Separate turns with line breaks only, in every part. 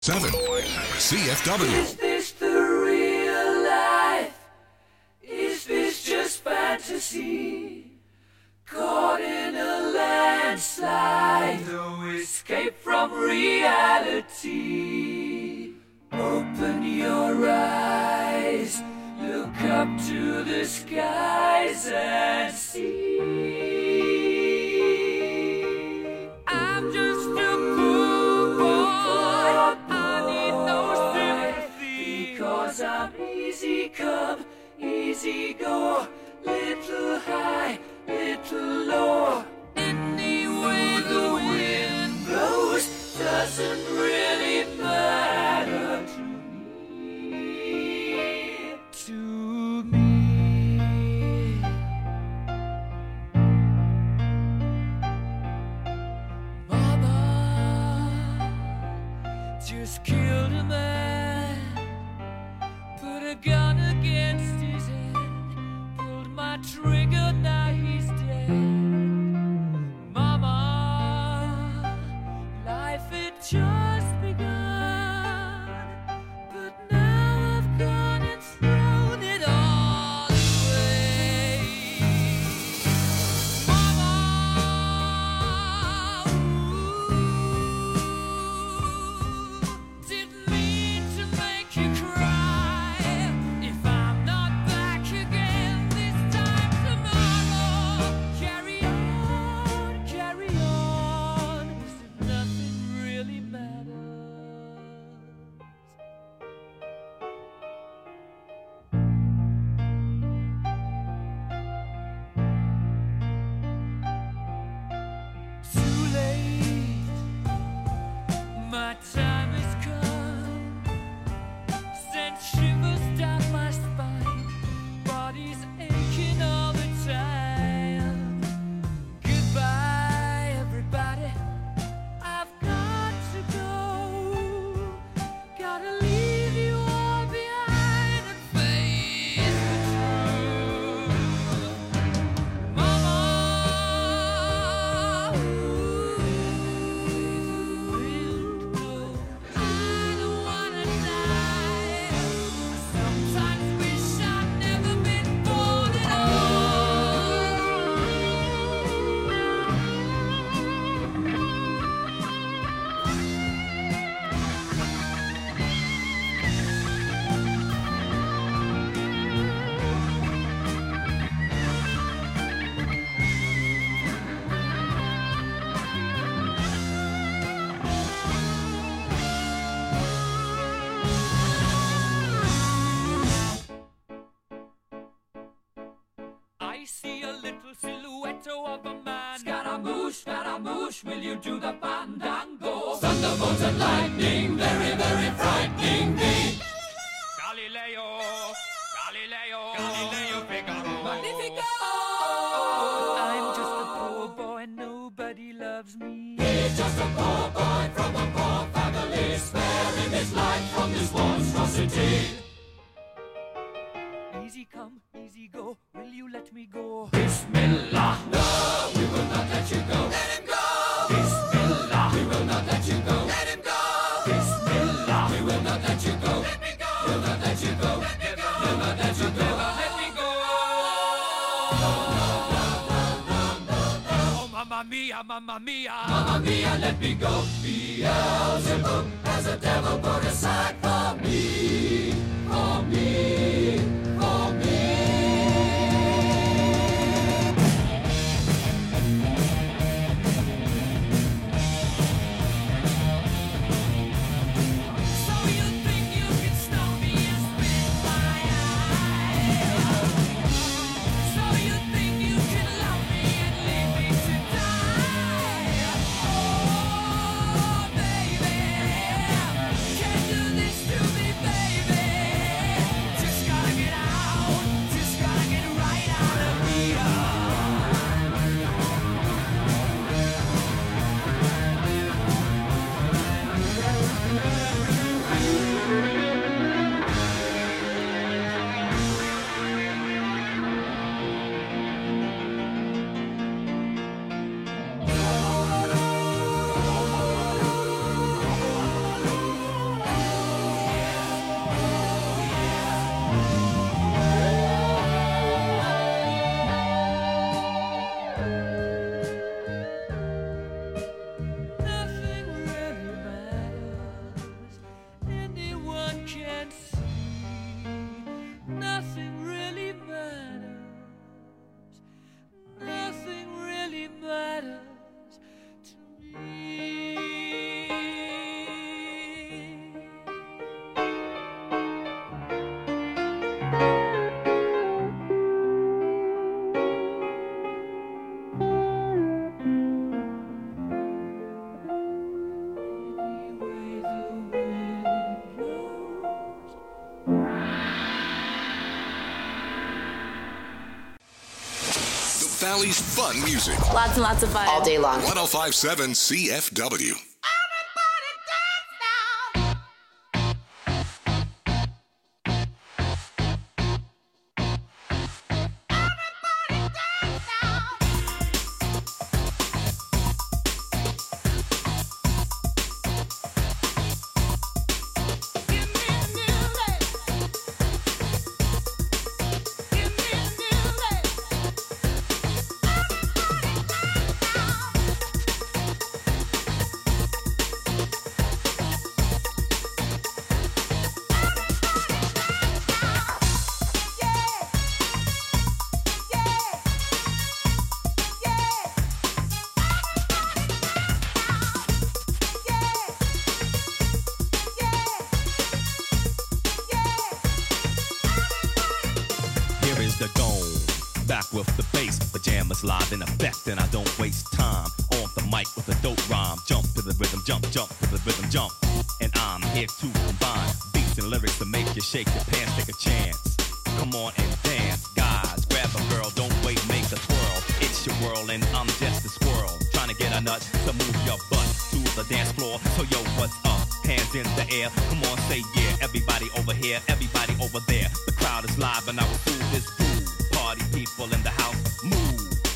7 CFW.
Is this the real life? Is this just fantasy? Caught in a landslide, no escape from reality. Open your eyes, look up to the skies and see. I'm just a poor boy, I need no sympathy, because I'm easy come, easy go, little high, little low. Any way the wind blows doesn't really matter to me. To me. Mama just killed a man, put a gun against his head, pulled my trigger, now he's dead. Mama, life had just begun, but now I've gone and thrown it all away. Mama, didn't mean to make you cry. If I'm not back again this time tomorrow, carry on, as if nothing really matters. Too late, my time has come. Sent shivers down my spine, body's aching all the time. Goodbye, everybody, I've got to go. Gotta leave you all behind and face the truth. Mama, I don't wanna die. Sometimes wish I'd never been born at I see a little silhouette of a man. Scaramouche, will you do the fandango? Thunderbolts and lightning, very, very frightening me. Galileo, Figaro. Magnifico! I'm just a poor boy, nobody loves me. He's just a poor boy from a poor family, sparing his life from this monstrosity. Easy come, easy go, will you let me go? Bismillah, no, we will not let you go. Let him go! Bismillah, we will not let you go. Let him go! Bismillah, we will not let you go. Let me go! We'll not let you go. Let me go! We'll not let you go. Let me go! Oh, mamma mia, mamma mia. Mamma mia, let me go. Beelzebub has a devil put aside for me. For me. For me. So you think you can stop me and spit my eye? So you think you can love me and leave me to die? Oh, baby,
Valley's fun music.
Lots and lots of fun.
All day long.
105.7 CFW.
Live in effect, and I don't waste time on the mic with a dope rhyme. Jump to the rhythm, jump to the rhythm, jump. And I'm here to combine beats and lyrics to make you shake your pants, take a chance. Come on and dance, guys. Grab a girl, don't wait, make a twirl. It's your world, and I'm just a squirrel trying to get a nut to move your butt to the dance floor. So yo, what's up? Hands in the air, come on, say yeah. Everybody over here, everybody over there. The crowd is live, and I will do this groove. Party people in the house, move.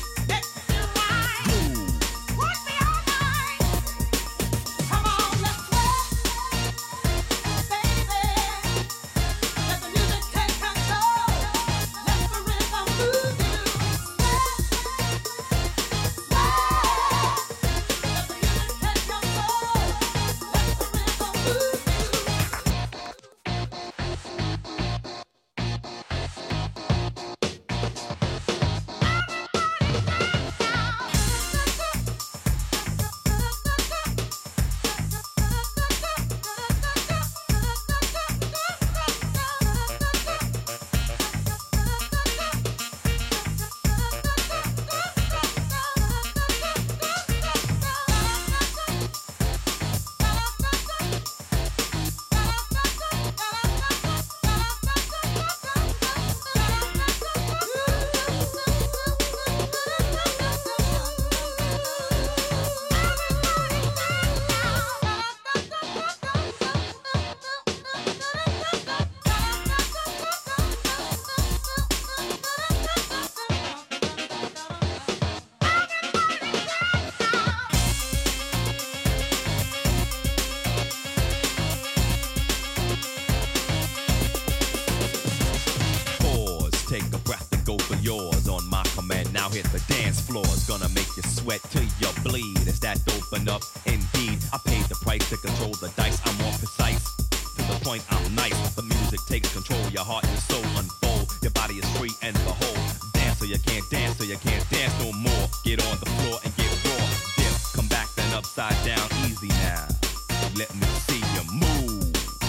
Hit the dance floor, it's gonna make you sweat till you bleed. Is that open up? Indeed, I paid the price to control the dice. I'm more precise, to the point I'm nice. The music takes control, your heart and soul unfold. Your body is free and behold. Dance so you can't dance, so you can't dance no more. Get on the floor and get raw. Dip, come back then upside down, easy now. Let me see you move.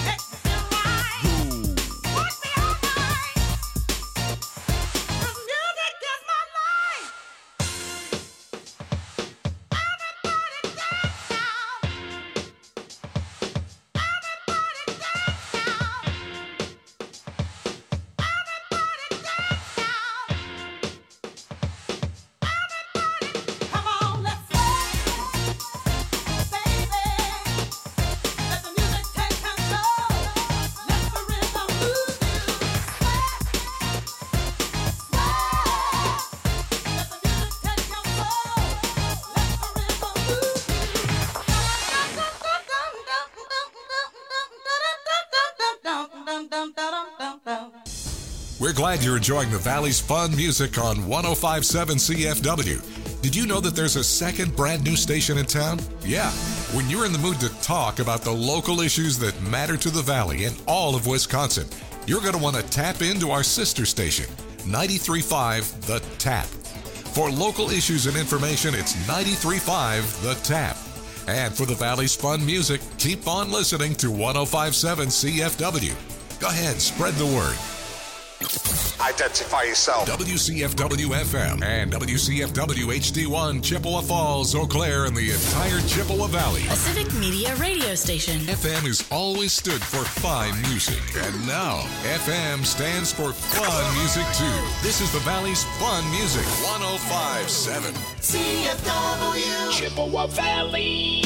We're glad you're enjoying the Valley's fun music on 105.7 CFW. Did you know that there's a second brand new station in town? Yeah, when you're in the mood to talk about the local issues that matter to the Valley and all of Wisconsin, you're going to want to tap into our sister station, 93.5 The Tap. For local issues and information, it's 93.5 The Tap. And for the Valley's fun music, keep on listening to 105.7 CFW. Go ahead, spread the word.
Identify yourself.
WCFW FM and WCFW HD1 Chippewa Falls, Eau Claire, and the entire Chippewa Valley.
A civic media radio station.
FM has always stood for fine music, and now FM stands for fun music too. This is the Valley's fun music. 105.7
CFW
Chippewa Valley.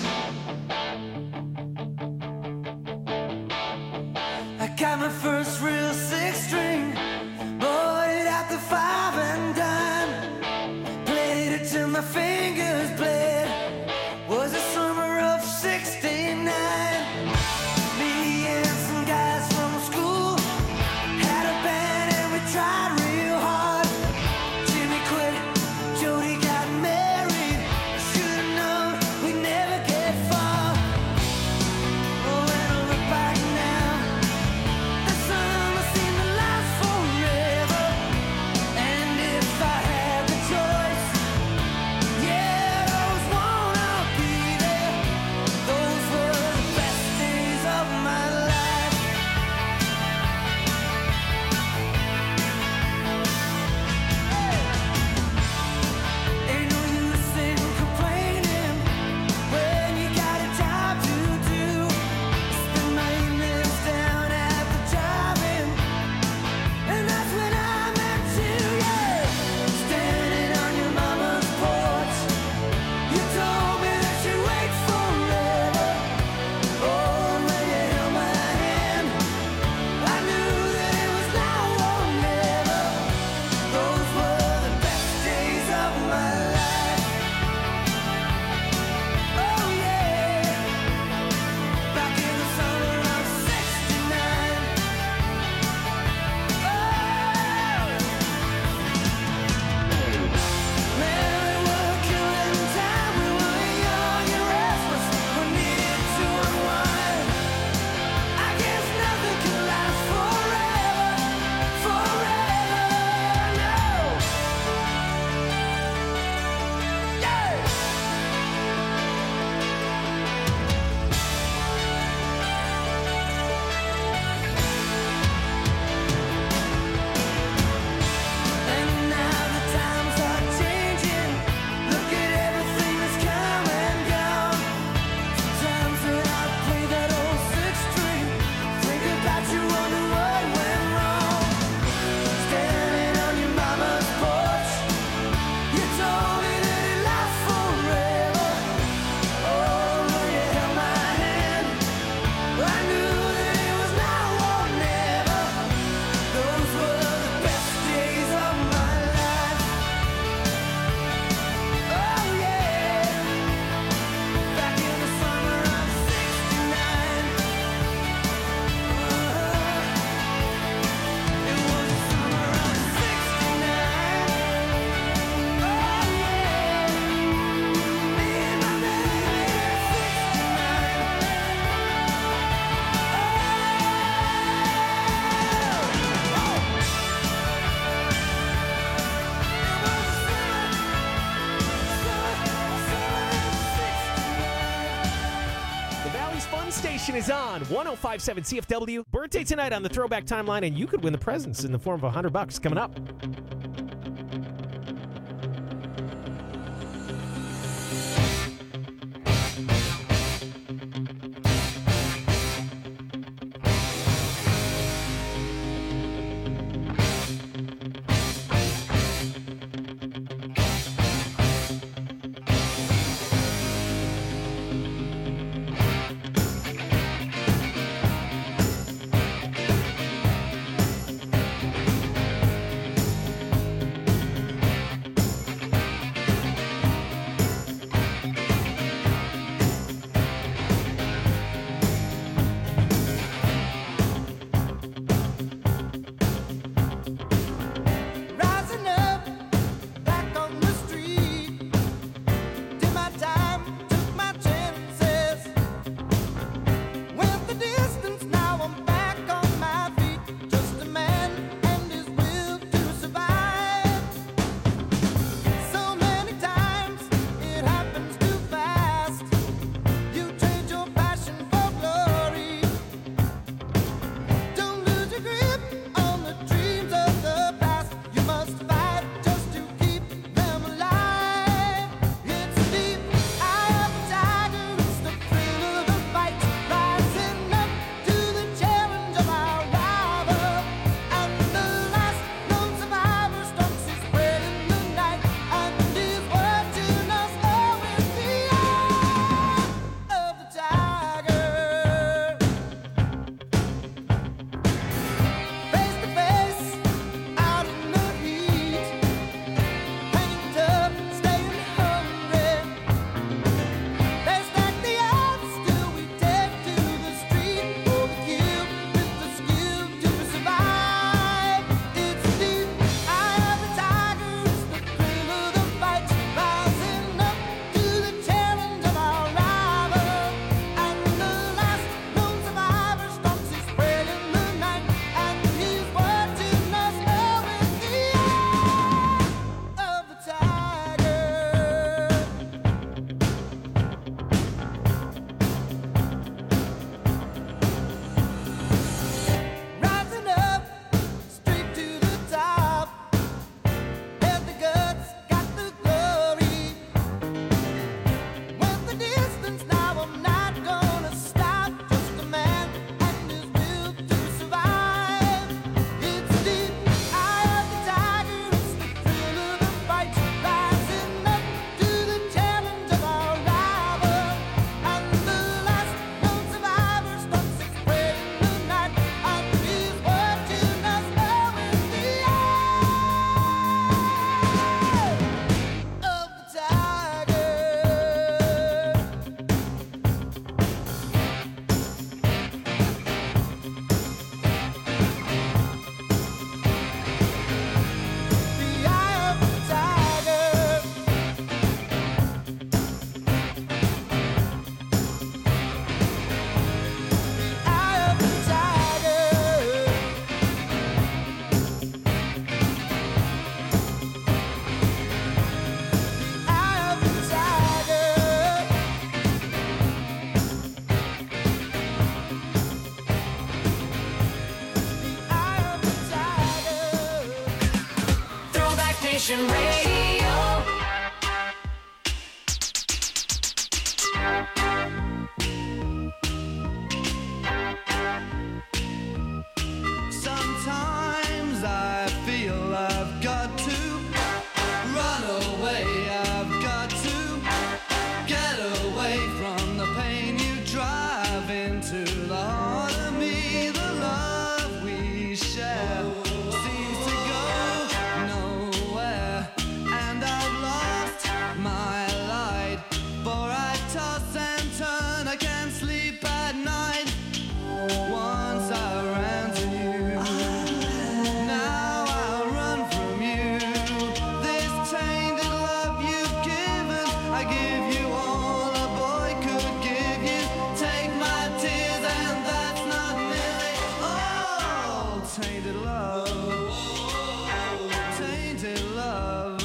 I got my first real six string, bought it at the 5 and dime, played it till my fingers bled. Was the summer of '69. Me and some guys from school had a band and we tried real hard. Jimmy quit, Jody got married. Should've known we'd never get far. Oh, when I look back now, that summer seemed to last forever. And if I had the choice, yeah, those won't all be there. Those were the best days of my life. Ain't no use in complaining when you got a job to do. Spend my evenings down at the drive-in, and that's when I met you, yeah. Standing on your mama's porch, you told me that you'd wait forever. Oh, when you held my hand, I knew that it was now or never. Those were the best days of my life. Oh yeah, back in the summer of '69. Man, we were killing time. We were young and restless. We needed to unwind. I guess nothing can last forever, no. Yeah. And now the times are changing. Look at everything that's come and gone. Sometimes when I play that old six string, think about you, wonder what went wrong. Standing on your mama's porch, you told me that it lasts forever. Oh, when you held my hand, I knew that it was now or never. Those were the best days of my life. Oh yeah, back in the summer of '69. It was the summer of '69. Oh yeah, me and my baby
The Valley's Fun Station is on 105.7 CFW. Birthday tonight on the Throwback Timeline, and you could win the presents in the form of $100 coming up.
Station Radio.
Sometimes I feel I've got to run away. I've got to get away from the pain you drive into the heart of me. The love we share seems to go nowhere, and I've lost my light. For I toss and turn, I can't sleep at night. Once I ran to you, now I run from you. This tainted love you've given, I give you all a boy could give you. Take my tears and that's not nearly all. Tainted love, tainted love.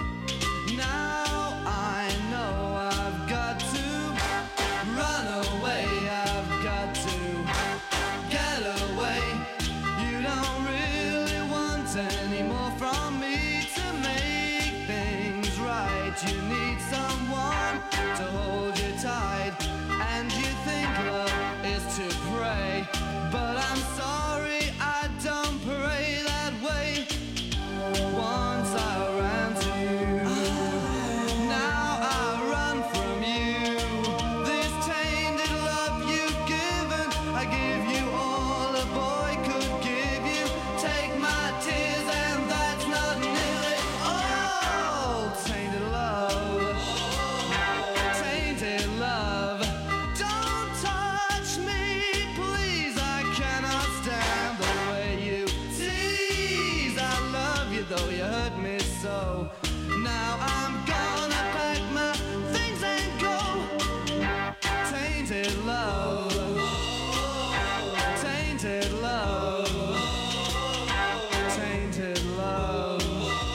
Now I know I've got to run away. I've got to get away. You don't really want any more from me to make things right. You need someone to hold you tight, and you think love is to pray, but I'm sorry, I don't pray that way. Once I ran to you, now I run from you. This tainted love you've given, I give you all a boy could give you. Take my tears and that's not nearly all. Tainted love, tainted love. Don't touch me, please, I cannot stand the way you tease. I love you though you hurt me so. Now I'm gonna pack my things and go. Tainted love, tainted love, tainted love,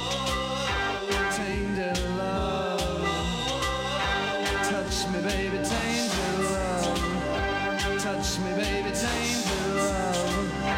tainted love. Touch me, baby, tainted love. Touch me, baby, tainted love.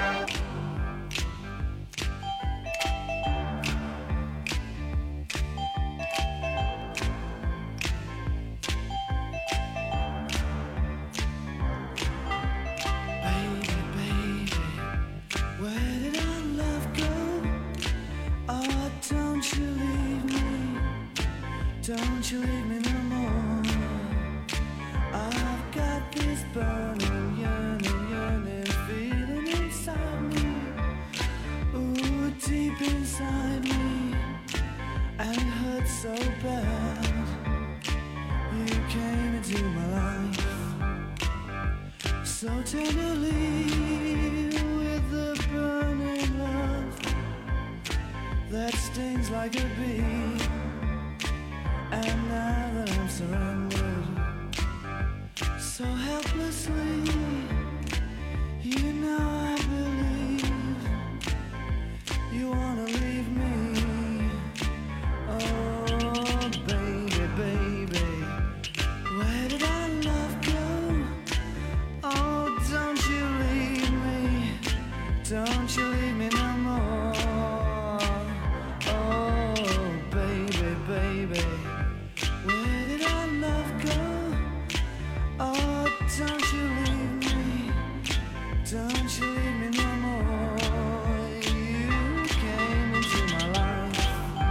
Baby, baby, where did our love go? Oh, don't you leave me. Don't you leave me no more. I've got this burning, yearning feeling inside me. Ooh, deep inside me. And it hurts so bad. You came into my life so tenderly with the burning love that stings like a bee. And now that I'm surrendered so helplessly, you know I believe you wanna leave me. Oh, baby, baby, where did our love go? Oh, don't you leave me. Don't you leave me no more. Oh, baby, baby, where did our love go? Oh, don't you leave me. Don't you leave me no more. You came into my life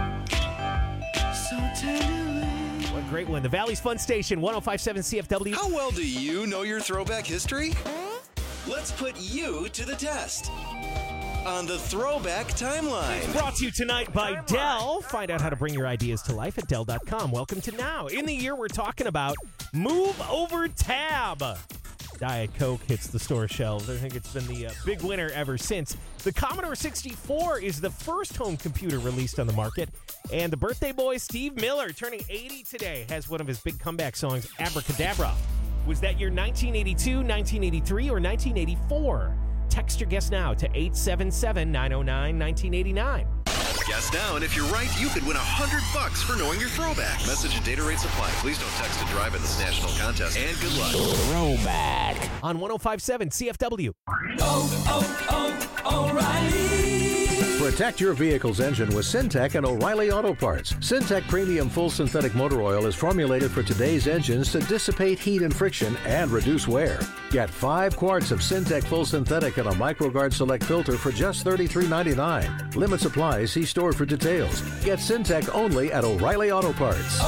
so tenderly.
What a great one. The Valley's Fun Station, 105.7 CFW.
How well do you know your throwback history? Let's put you to the test on the Throwback Timeline.
Brought to you tonight by Dell. Find out how to bring your ideas to life at Dell.com. Welcome to Now. In the year we're talking about Move Over Tab. Diet Coke hits the store shelves. I think it's been the big winner ever since. The Commodore 64 is the first home computer released on the market. And the birthday boy, Steve Miller, turning 80 today, has one of his big comeback songs, Abracadabra. Was that year 1982, 1983, or 1984? Text your guess now to 877-909-1989.
Guess now, and if you're right, you could win $100 for knowing your throwback. Message and data rates apply. Please don't text to drive in this national contest. And good luck.
Throwback on 105.7 CFW.
Oh, O'Reilly.
Protect your vehicle's engine with Syntec and O'Reilly Auto Parts. Syntec Premium Full Synthetic Motor Oil is formulated for today's engines to dissipate heat and friction and reduce wear. Get 5 quarts of Syntec Full Synthetic and a MicroGuard Select filter for just $33.99. Limits apply. See store for details. Get Syntec only at O'Reilly Auto Parts.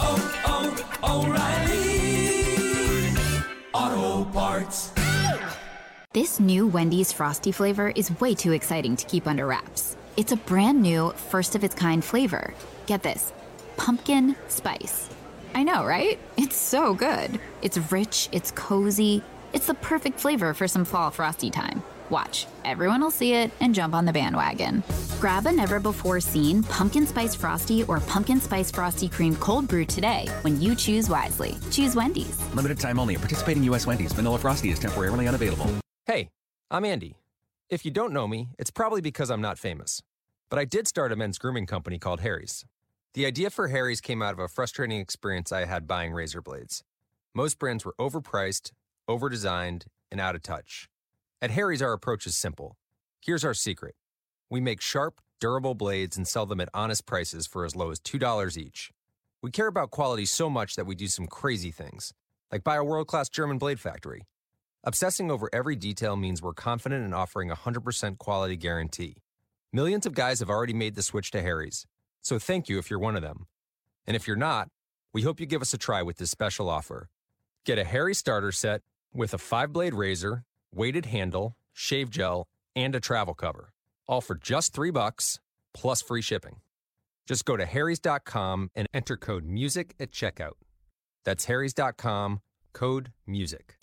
O'Reilly Auto Parts.
This new Wendy's Frosty flavor is way too exciting to keep under wraps. It's a brand new, first-of-its-kind flavor. Get this, pumpkin spice. I know, right? It's so good. It's rich, it's cozy. It's the perfect flavor for some fall Frosty time. Watch, everyone will see it and jump on the bandwagon. Grab a never-before-seen Pumpkin Spice Frosty or Pumpkin Spice Frosty Cream Cold Brew today when you choose wisely. Choose Wendy's.
Limited time only. Participating U.S. Wendy's. Vanilla Frosty is temporarily unavailable.
Hey, I'm Andy. If you don't know me, it's probably because I'm not famous. But I did start a men's grooming company called Harry's. The idea for Harry's came out of a frustrating experience I had buying razor blades. Most brands were overpriced, overdesigned, and out of touch. At Harry's, our approach is simple. Here's our secret. We make sharp, durable blades and sell them at honest prices for as low as $2 each. We care about quality so much that we do some crazy things, like buy a world-class German blade factory. Obsessing over every detail means we're confident in offering a 100% quality guarantee. Millions of guys have already made the switch to Harry's, so thank you if you're one of them. And if you're not, we hope you give us a try with this special offer. Get a Harry's starter set with a 5-blade razor, weighted handle, shave gel, and a travel cover, all for just $3 plus free shipping. Just go to harrys.com and enter code MUSIC at checkout. That's harrys.com, code MUSIC.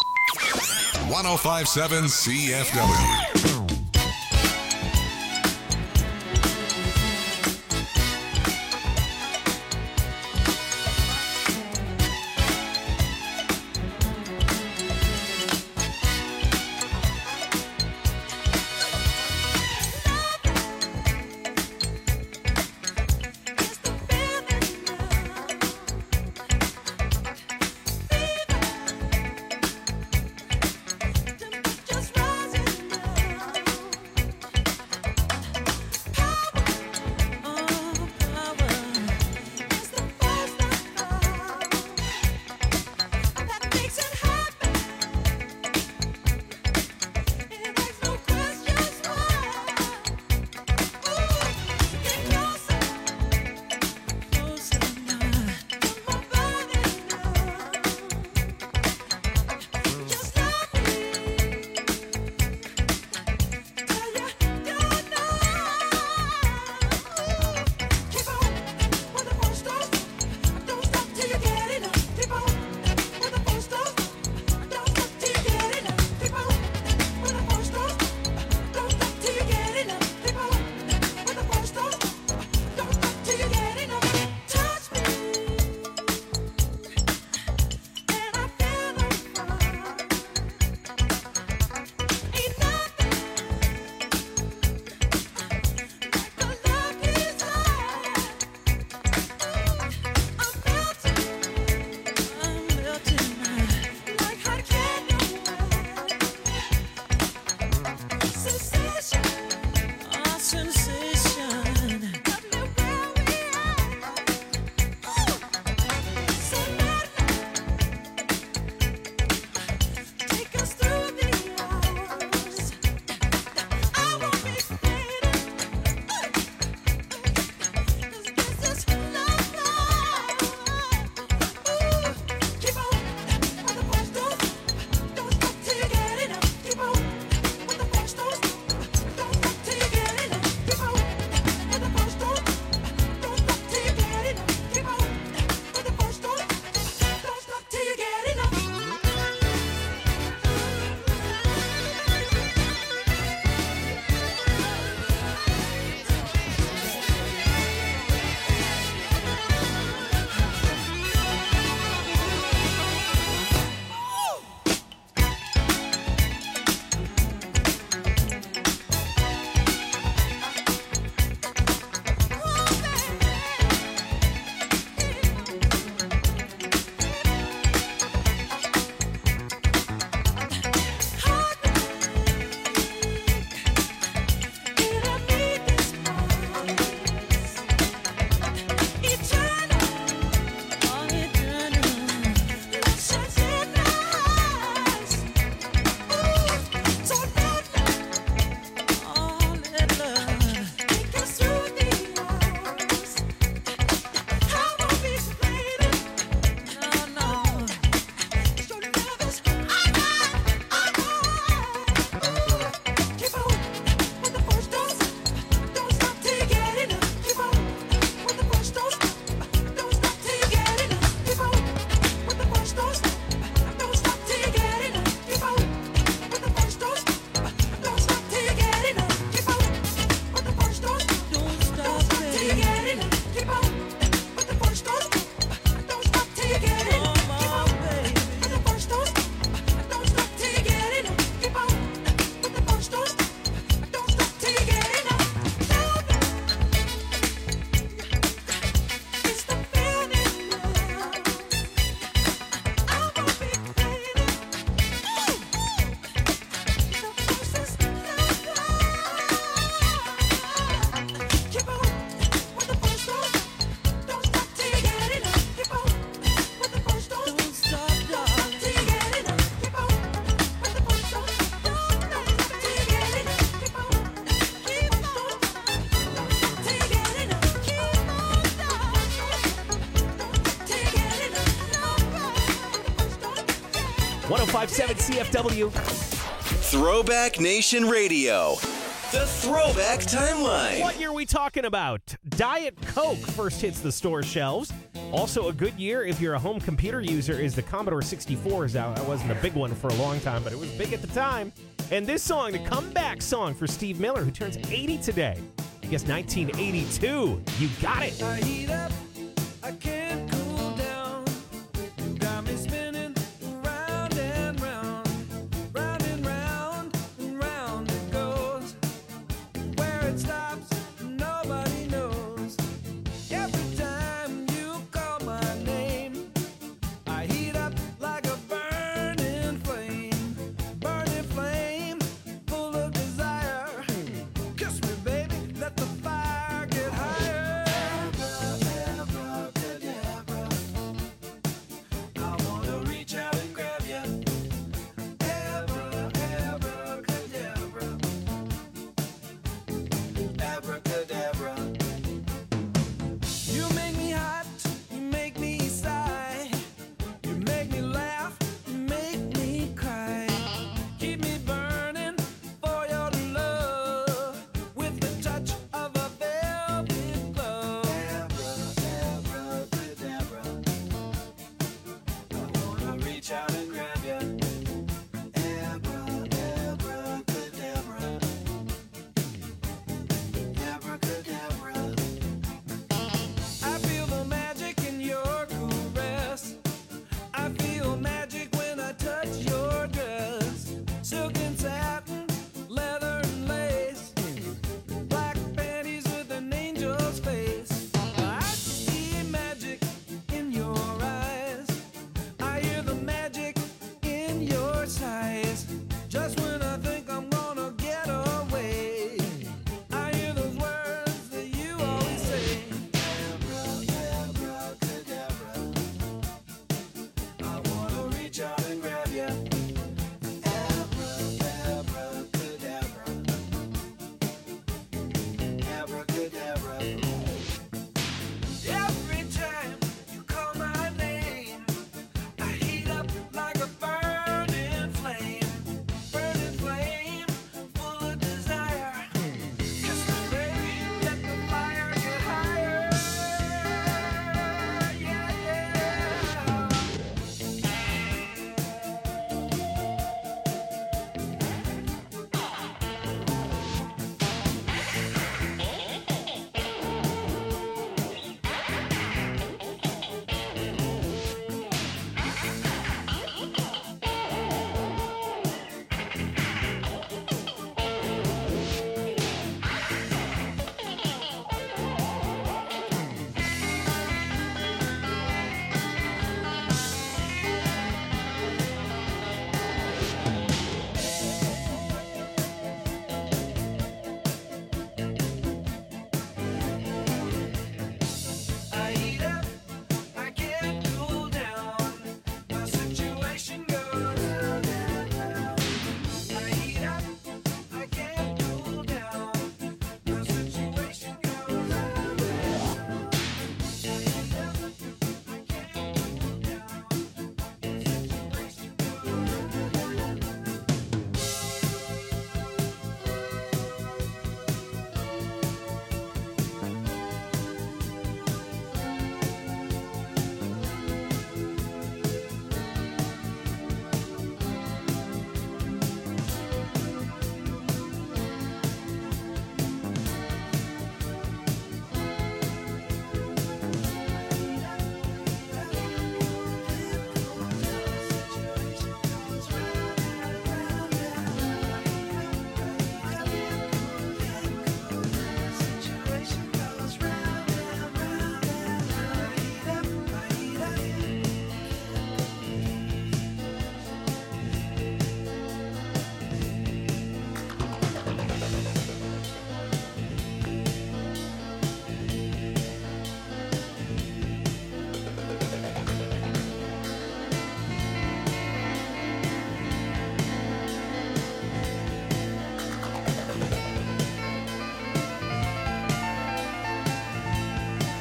1057 CFW.
1057 CFW.
Throwback Nation Radio. The Throwback Timeline.
What year are we talking about? Diet Coke first hits the store shelves. Also a good year if you're a home computer user is the Commodore 64. That wasn't a big one for a long time, but it was big at the time. And this song, the comeback song for Steve Miller, who turns 80 today. I guess 1982. You got it.
I heat up, I can't cool down. You got me spinning round and round. Round and round and round it goes. Where it stops, nobody knows. Every time you call my name, I heat up like a burning flame, full of desire. Kiss me, baby, let the fire get higher. Abracadabra, I wanna reach out and grab you. Abracadabra, abracadabra. You make me hot, you make me sigh. You make me laugh, you make me cry. Keep me burning for your love with the touch of a velvet glove. Abracadabra, I wanna reach out and grab you. Abracadabra, abracadabra. I feel the magic in your caress. I feel magic when I touch your dress. Silk and satin, leather and lace. Black panties with an angel's face. I see magic in your eyes. I hear the magic in your sighs. Just when I think I'm gonna get away, I hear those words that you always say. Abracadabra, I wanna reach out and grab you. Abracadabra, abracadabra. Every time you call my name, I heat up like a burning flame, full of desire. Kiss me, baby, let the fire get higher. Yeah, yeah. I heat up, I can't cool down. My situation goes round and round. I heat up, I can't cool down. My situation goes round and round. I heat up, I can't cool down. My situation goes round and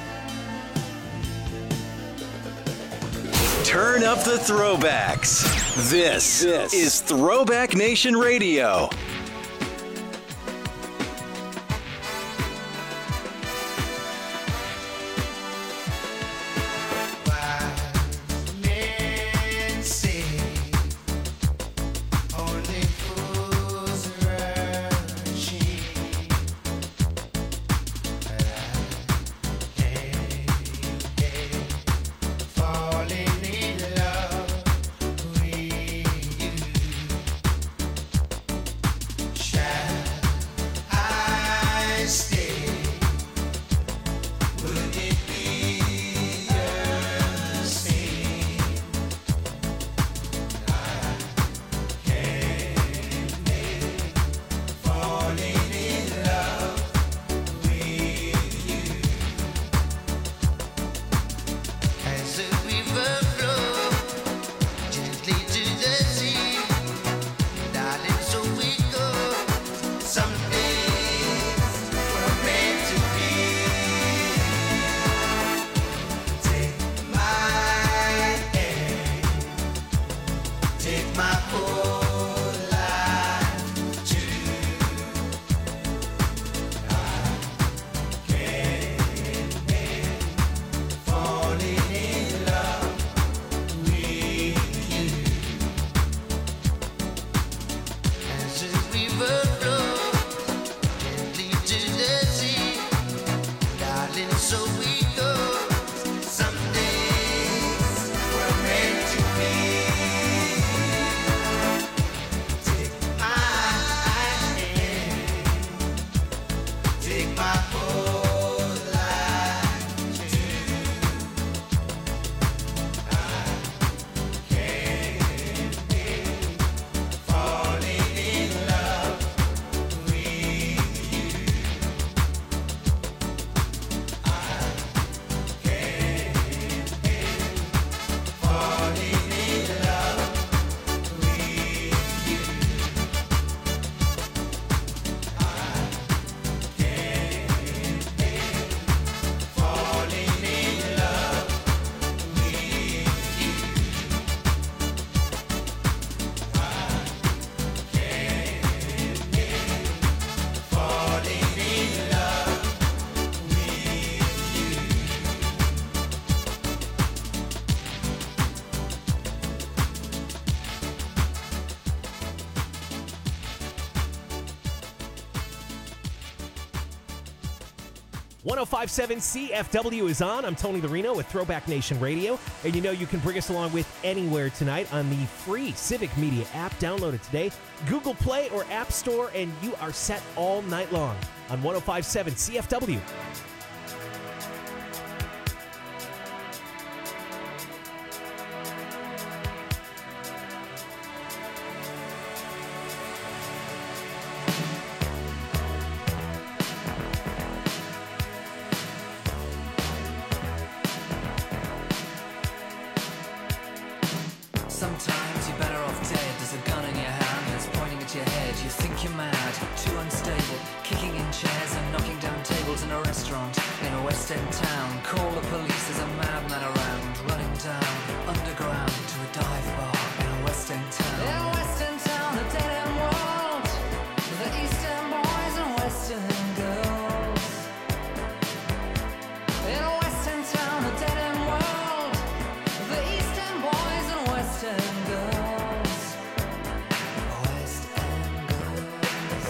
Turn up the throwbacks. This is Throwback Nation Radio.
.1057 CFW is on. I'm Tony Larino with Throwback Nation Radio. And you know you can bring us along with anywhere tonight on the free Civic Media app. Download it today. Google Play or App Store, and you are set all night long on .1057 CFW.
Sometimes you're better off dead. There's a gun in your hand and it's pointing at your head. You think you're mad, too unstable, kicking in chairs and knocking down tables in a restaurant in a West End town. Call the police, there's a madman around, running down underground to a dive bar in a West End town. In a West End town, a dead end world, the East End boys and West End girls. In a West End town, a dead end world, the East End boys and West End girls. West End girls.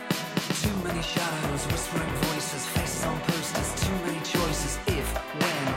Too many shadows, whispering voices, faces on posters, too many choices. If, when,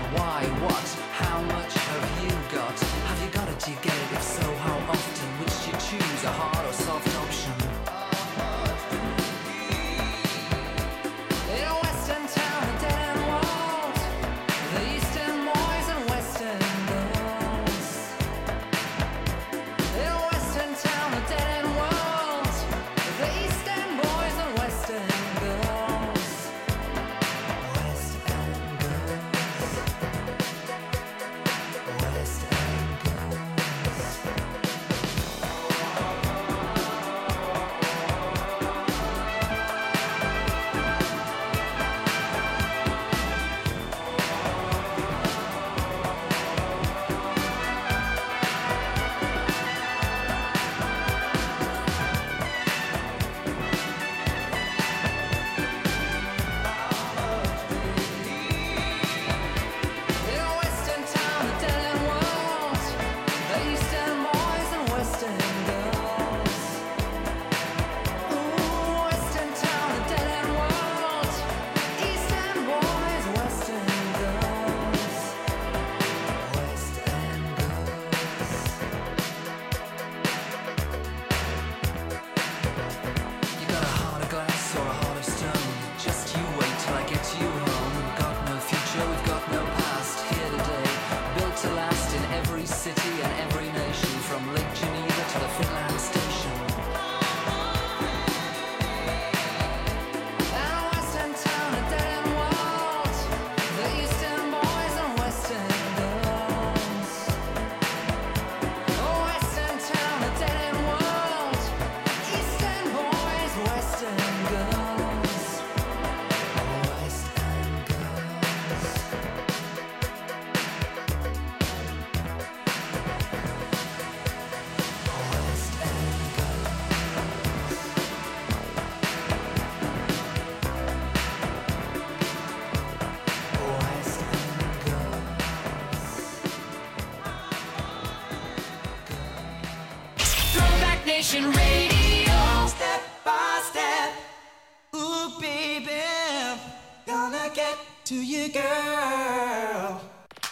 every city and every nation, from Lake Geneva to the Finland station. And a western town, a dead-end world, the eastern boys and western girls. A western town, a dead-end world, eastern boys, western girls. Western girls.
Throwback Nation Radio. Step by step. Ooh, baby. Gonna get to you, girl.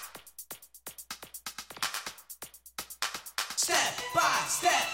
Step by step.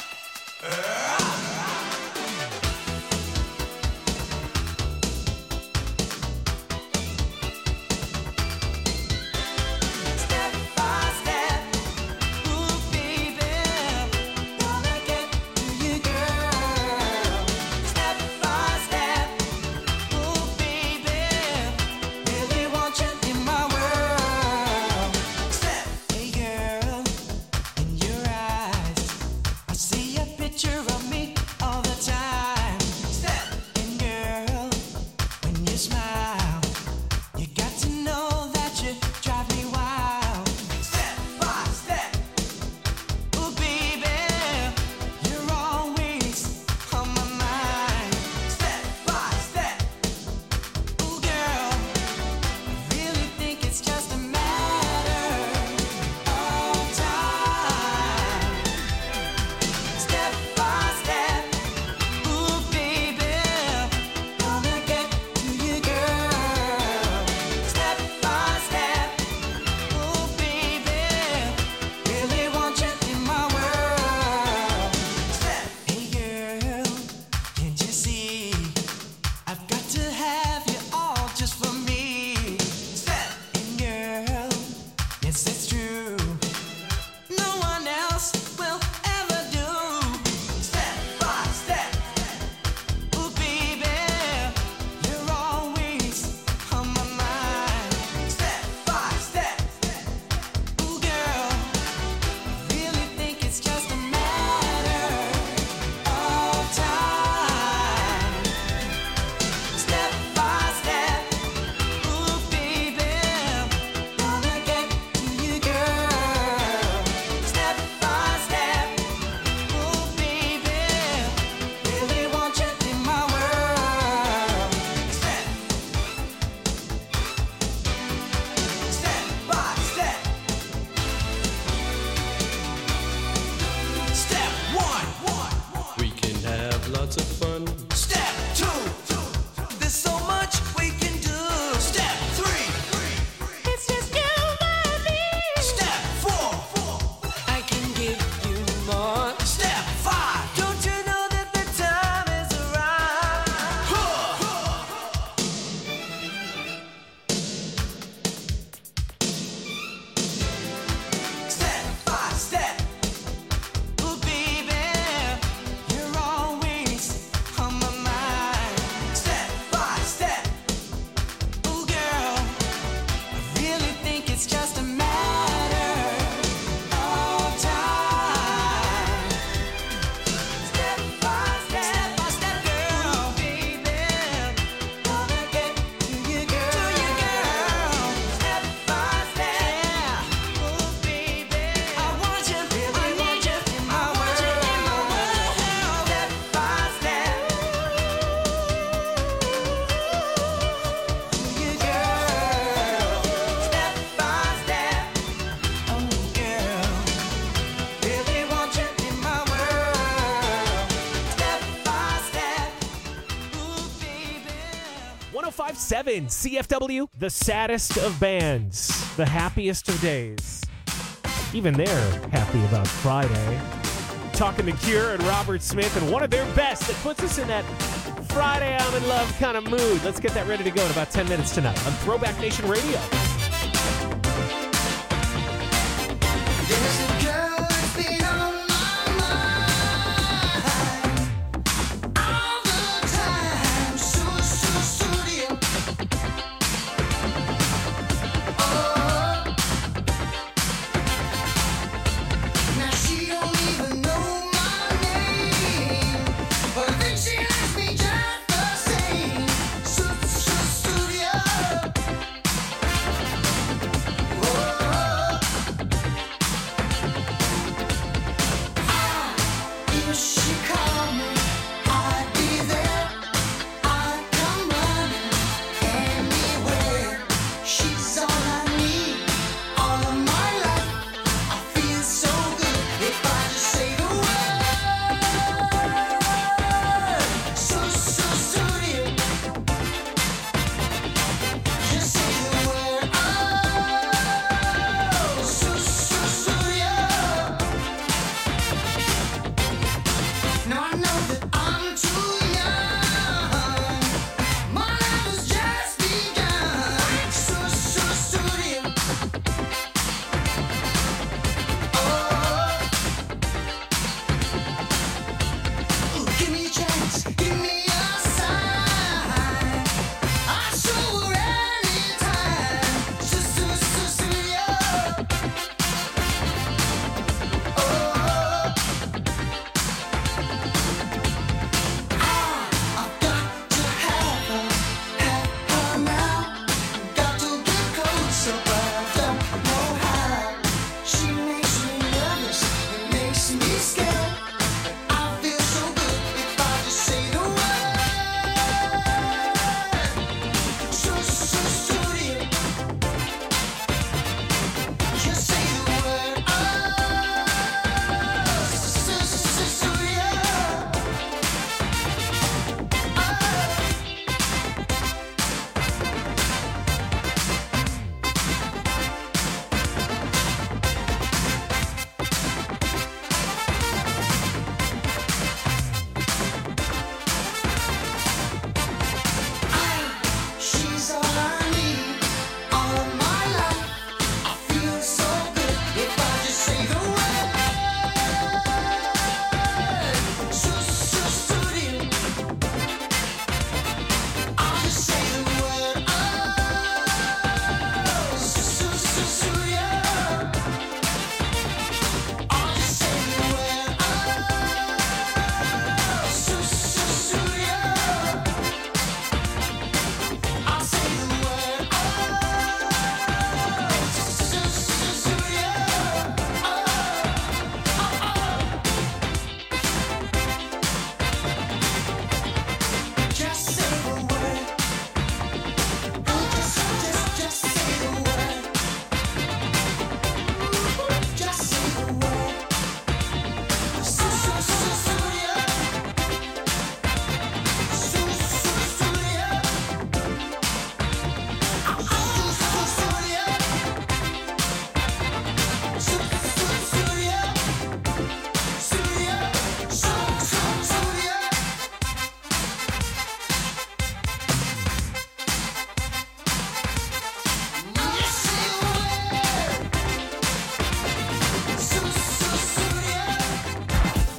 Step by step. Ooh, baby. Gonna get to you, girl. Step by step. Ooh, baby. Really want you in my world. Step, hey girl, in your eyes, I see a picture of me all the time. Step, and girl, when you smile, you got to know that you drive me wild. Step by step. Ooh, baby, you're always on my mind. Step by step. Ooh, girl, I really think it's just a matter of time. Step by step. Ooh, baby, gonna get to you, girl. Step by step. Ooh, baby, really want you in my world. Step, hey girl, can't you see? I've got to have you all just for me. Step, and girl, yes it's true. No one else will ever do. Step by step. Ooh, baby, you're always on my mind. Step by step. Ooh, girl, I really think it's just a matter of time. Step by step. Ooh, baby, gonna get to you, girl. Step by step. Ooh, baby, really want you in my world. Step. Step by step. Step one.
We can have lots of fun.
Step two. There's so much we can do. Step three. It's just you and me. Step four. I can give you more. Step five. Don't you know that the time is right? Step by step. Ooh, baby, you're always on my mind. Step by step. Ooh, girl, I really think it's just a matter of time. Step by step, girl, baby, gonna get to you, girl. Step by step, ooh, baby, I want you, I need you in my world. Step by step, you girl. Step by step, oh girl, really want you in my world. Step by step, ooh, baby.
1057 CFW, the saddest of bands, the happiest of days. Even they're happy about Friday. Talking to Cure and Robert Smith, and one of their best that puts us in that Friday I'm in love kind of mood. Let's get that ready to go in about 10 minutes tonight on Throwback Nation Radio.
They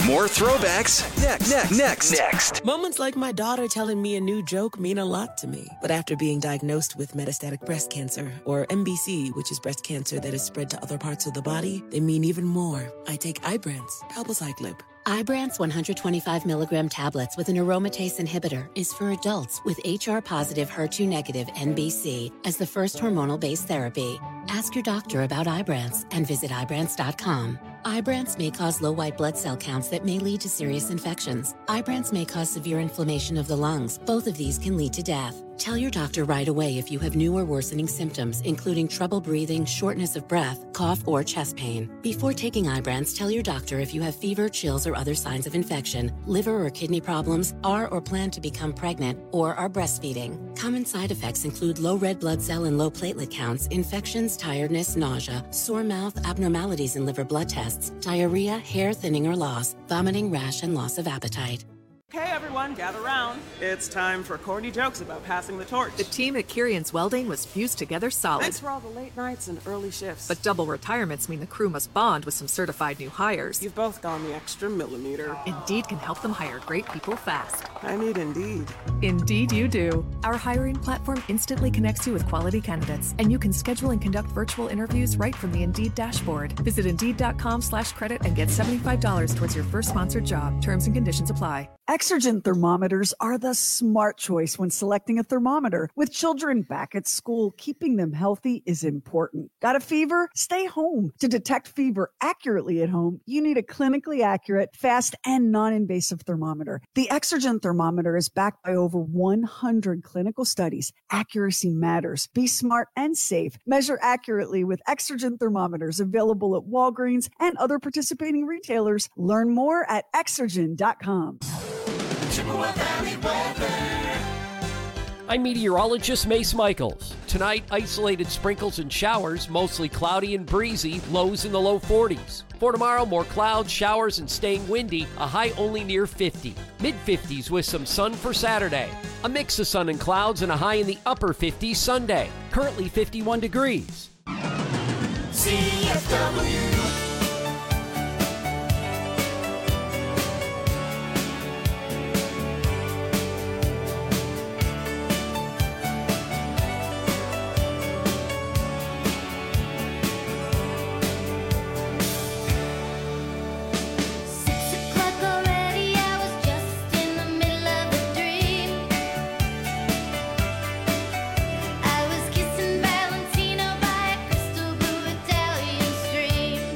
More throwbacks next.
Moments like my daughter telling me a new joke mean a lot to me. But after being diagnosed with metastatic breast cancer, or MBC, which is breast cancer that is spread to other parts of the body, they mean even more. I take Ibrance, palbociclib.
Ibrance 125 milligram tablets with an aromatase inhibitor is for adults with HR-positive, HER2-negative NBC as the first hormonal-based therapy. Ask your doctor about Ibrance and visit Ibrance.com. Ibrance may cause low white blood cell counts that may lead to serious infections. Ibrance may cause severe inflammation of the lungs. Both of these can lead to death. Tell your doctor right away if you have new or worsening symptoms, including trouble breathing, shortness of breath, cough, or chest pain. Before taking Ibrance, tell your doctor if you have fever, chills, or other signs of infection, liver or kidney problems, are or plan to become pregnant, or are breastfeeding. Common side effects include low red blood cell and low platelet counts, infections, tiredness, nausea, sore mouth, abnormalities in liver blood tests, diarrhea, hair thinning or loss, vomiting, rash, and loss of appetite.
Okay, everyone, gather round. It's time for corny jokes about passing the torch.
The team at Kirian's Welding was fused together solid.
Thanks for all the late nights and early shifts.
But double retirements mean the crew must bond with some certified new hires.
You've both gone the extra millimeter.
Indeed can help them hire great people fast.
I need Indeed.
Indeed you do. Our hiring platform instantly connects you with quality candidates, and you can schedule and conduct virtual interviews right from the Indeed dashboard. Visit Indeed.com/credit and get $75 towards your first sponsored job. Terms and conditions apply.
Exergen thermometers are the smart choice when selecting a thermometer. With children back at school, keeping them healthy is important. Got a fever? Stay home. To detect fever accurately at home, you need a clinically accurate, fast, and non-invasive thermometer. The Exergen thermometer is backed by over 100 clinical studies. Accuracy matters. Be smart and safe. Measure accurately with Exergen thermometers, available at Walgreens and other participating retailers. Learn more at Exergen.com.
Chippewa Valley weather.
I'm meteorologist Mace Michaels. Tonight, isolated sprinkles and showers, mostly cloudy and breezy, lows in the low 40s. For tomorrow, more clouds, showers, and staying windy, a high only near 50. Mid-50s with some sun for Saturday. A mix of sun and clouds and a high in the upper 50s Sunday. Currently 51 degrees.
CFW.
I was kissing Valentino by a crystal blue Italian stream.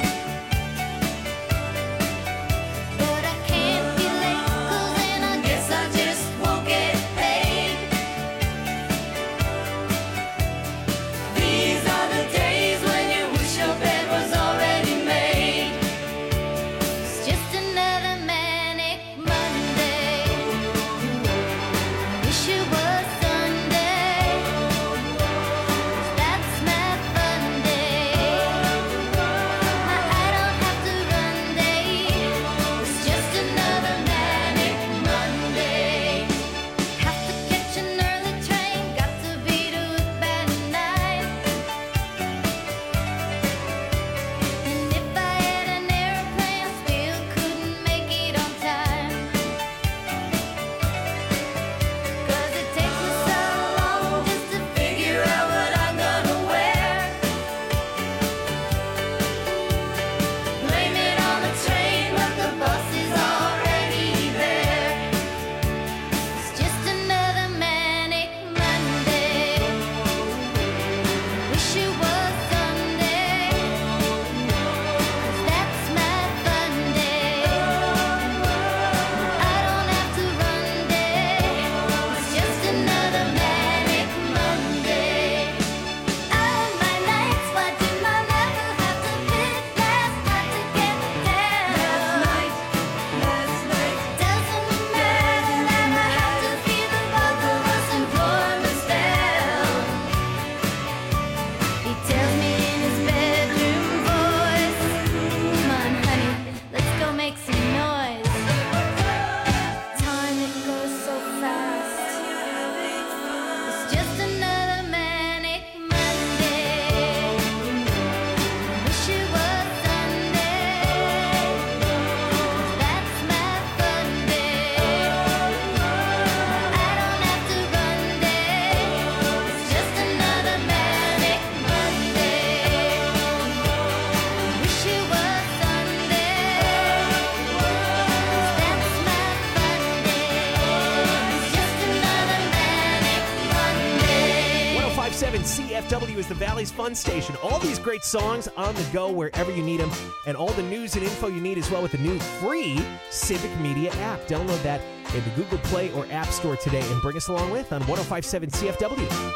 the Valley's Fun Station. All these great songs on the go wherever you need them, and all the news and info you need as well with the new free Civic Media app. Download that in the Google Play or App Store today and bring us along with on 105.7 CFW.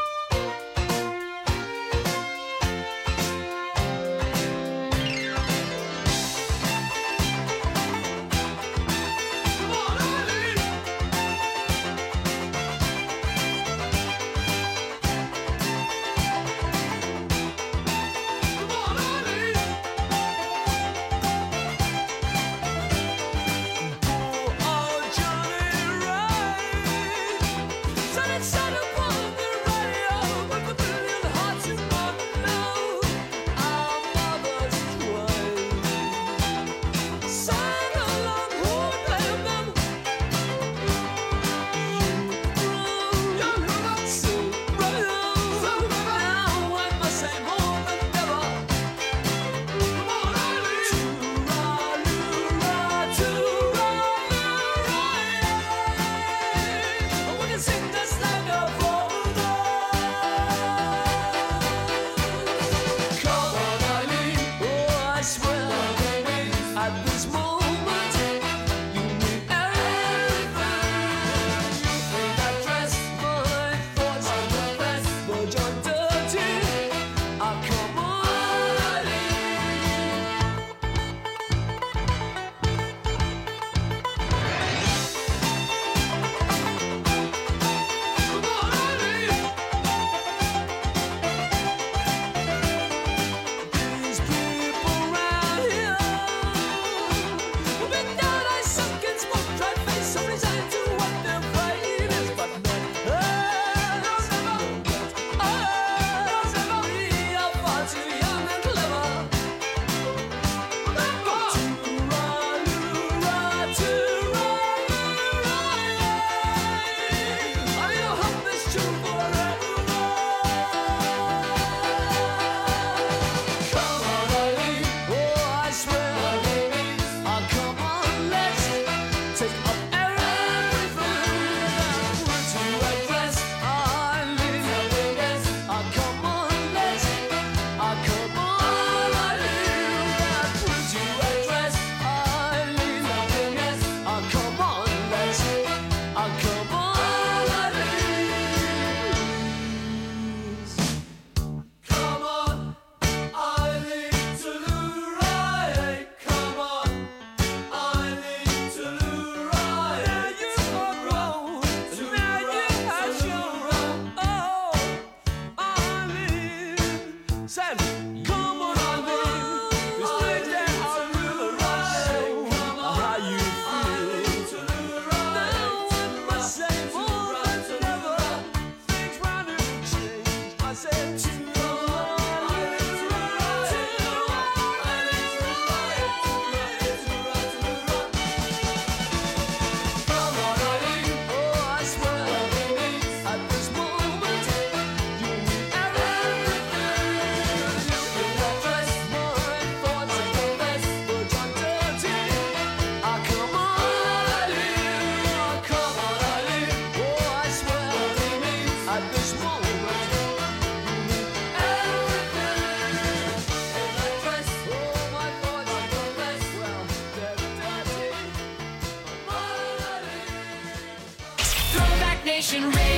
Nation Radio.